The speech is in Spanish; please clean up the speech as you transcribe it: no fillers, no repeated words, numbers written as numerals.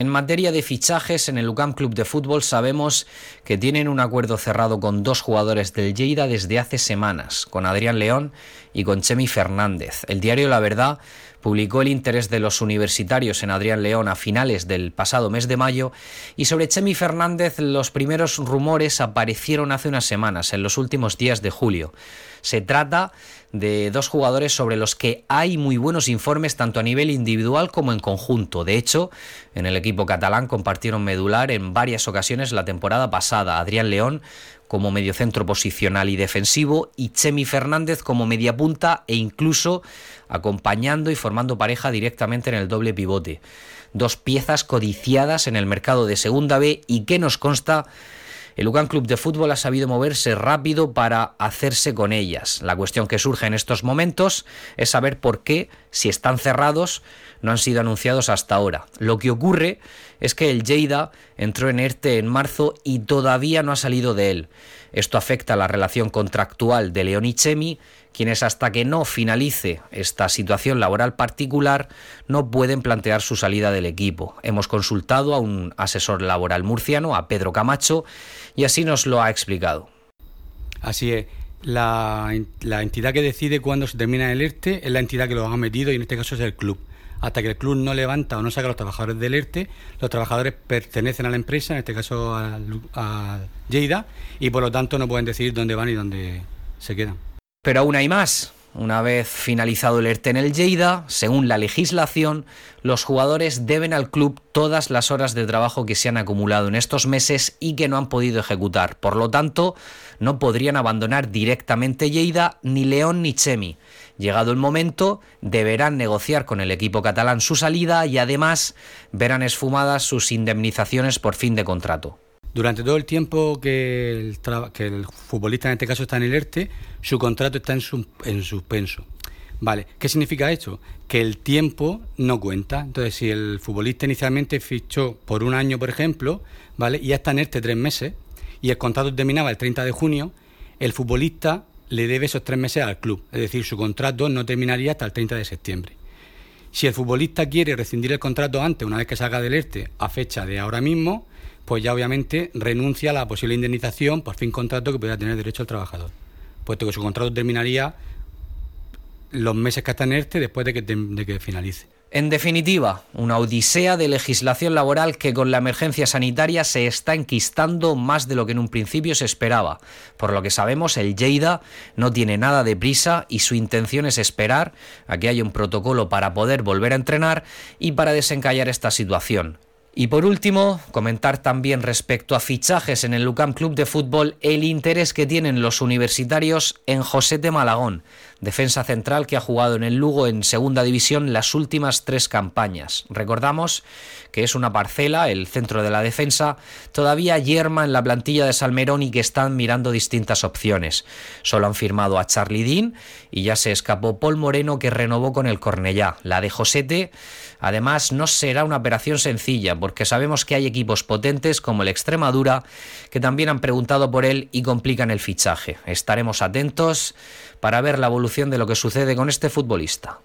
En materia de fichajes, en el UCAM Club de Fútbol sabemos que tienen un acuerdo cerrado con dos jugadores del Lleida desde hace semanas, con Adrián León y con Chemi Fernández. El diario La Verdad publicó el interés de los universitarios en Adrián León a finales del pasado mes de mayo, y sobre Chemi Fernández los primeros rumores aparecieron hace unas semanas, en los últimos días de julio. Se trata de dos jugadores sobre los que hay muy buenos informes tanto a nivel individual como en conjunto. De hecho, en el equipo catalán compartieron medular en varias ocasiones la temporada pasada. Adrián León como mediocentro posicional y defensivo y Chemi Fernández como mediapunta e incluso acompañando y formando pareja directamente en el doble pivote. Dos piezas codiciadas en el mercado de Segunda B y que nos consta el UCAM Club de Fútbol ha sabido moverse rápido para hacerse con ellas. La cuestión que surge en estos momentos es saber por qué, si están cerrados, no han sido anunciados hasta ahora. Lo que ocurre es que el Lleida entró en ERTE en marzo y todavía no ha salido de él. Esto afecta a la relación contractual de León y Chemi, quienes hasta que no finalice esta situación laboral particular no pueden plantear su salida del equipo. Hemos consultado a un asesor laboral murciano, a Pedro Camacho, y así nos lo ha explicado. Así es, la entidad que decide cuándo se termina el ERTE es la entidad que los ha metido, y en este caso es el club. Hasta que el club no levanta o no saca a los trabajadores del ERTE, los trabajadores pertenecen a la empresa, en este caso a Lleida, y por lo tanto no pueden decidir dónde van y dónde se quedan. Pero aún hay más. Una vez finalizado el ERTE en el Lleida, según la legislación, los jugadores deben al club todas las horas de trabajo que se han acumulado en estos meses y que no han podido ejecutar. Por lo tanto, no podrían abandonar directamente Lleida ni León ni Chemi. Llegado el momento, deberán negociar con el equipo catalán su salida y además verán esfumadas sus indemnizaciones por fin de contrato. Durante todo el tiempo que el futbolista en este caso está en el ERTE, su contrato está en suspenso. Vale, ¿qué significa esto? Que el tiempo no cuenta. Entonces, si el futbolista inicialmente fichó por un año, por ejemplo, ¿vale?, y ya está en ERTE 3 meses, y el contrato terminaba el 30 de junio, el futbolista le debe esos 3 meses al club. Es decir, su contrato no terminaría hasta el 30 de septiembre. Si el futbolista quiere rescindir el contrato antes, una vez que salga del ERTE, a fecha de ahora mismo, pues ya obviamente renuncia a la posible indemnización por fin contrato que pudiera tener derecho el trabajador, puesto que su contrato terminaría los meses que está en ERTE después de que finalice. En definitiva, una odisea de legislación laboral que con la emergencia sanitaria se está enquistando más de lo que en un principio se esperaba. Por lo que sabemos, el Lleida no tiene nada de prisa y su intención es esperar a que haya un protocolo para poder volver a entrenar y para desencallar esta situación. Y por último, comentar también respecto a fichajes en el UCAM Club de Fútbol el interés que tienen los universitarios en Josete Malagón, defensa central que ha jugado en el Lugo en Segunda División las últimas 3 campañas. Recordamos que es una parcela, el centro de la defensa, todavía yerma en la plantilla de Salmerón y que están mirando distintas opciones. Solo han firmado a Charlie Dean y ya se escapó Paul Moreno, que renovó con el Cornellá. La de Josete, además, no será una operación sencilla, porque sabemos que hay equipos potentes como el Extremadura que también han preguntado por él y complican el fichaje. Estaremos atentos para ver la evolución de lo que sucede con este futbolista.